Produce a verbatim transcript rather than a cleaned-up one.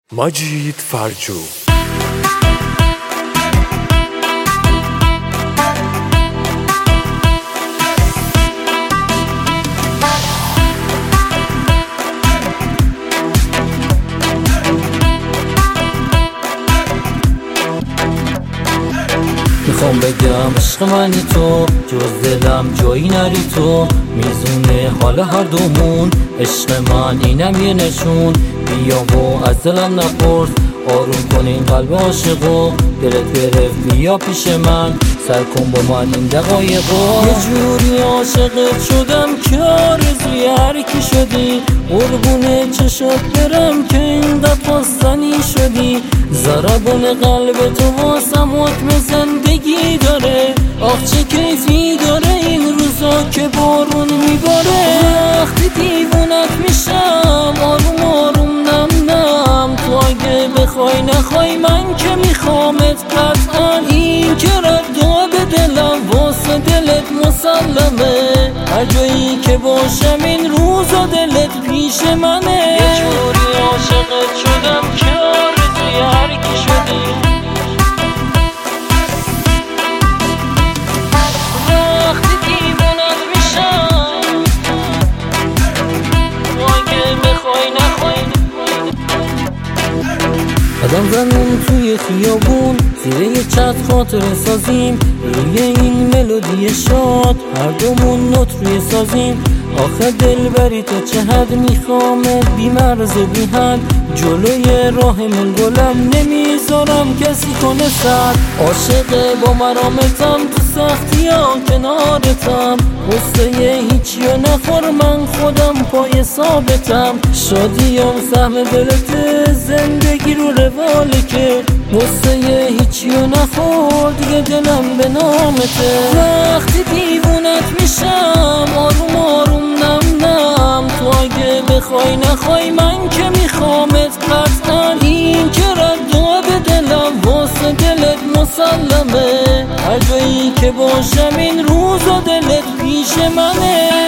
مجید فرجو. میخوام بگم عشق منی تو، جز دلم جایی نری تو، میزونه حال هر دومون. عشق من اینم یه نشون، بیا و از دلم نپرس، آروم کن این قلب عاشقو، دلت گرفت بیا پیش من، سر کن با من این دقایقو. یه جوری عاشقت شدم که آرزوی هر کی شدی، قربون چشات برم که اینقدر خواستنی شدی. ضربان قلب تو واسم حکم زندگی داره، آخ چه کیفی داره این روزا که بارون میباره. وقتی دیوونت میشم آروم آروم نم نم، تو اگه بخوای نخوای من که میخوامت قطعا. این که رد به دلم واسه دلت مسلمه، هر جایی که باشم این روزا دلت پیش منه. یه جوری عاشقت شدم که آرزوی هر کی شدی، وقتی دیوونت میشم تو اگه بخوای نخوای. قدم زنم توی خیابون، زیر یه چت خاطره سازیم، روی این ملودی شاد هر دومون نوت روی سازیم. آخه دل بری تو چه حد میخوامت بی مرز و بی حد، جلوی راهمون گلم نمیذارم کسی کنه سر. عاشق با مرامتم تو سختی ها کنارتم، قصه هیچی و نخور من خودم پای ثابتم. شادیم سهم دلت زندگی رو رواله که، قصه هیچی و نخور دیگه دلم به نامته. وقتی دیوونت میشم آروم آروم نم نم، تو اگه بخوای نخوای من که میخوامت قطعا. این که رد به دلم واسه دلت مسلمه، هر جایی که باشم این روزا دلت پیش منه.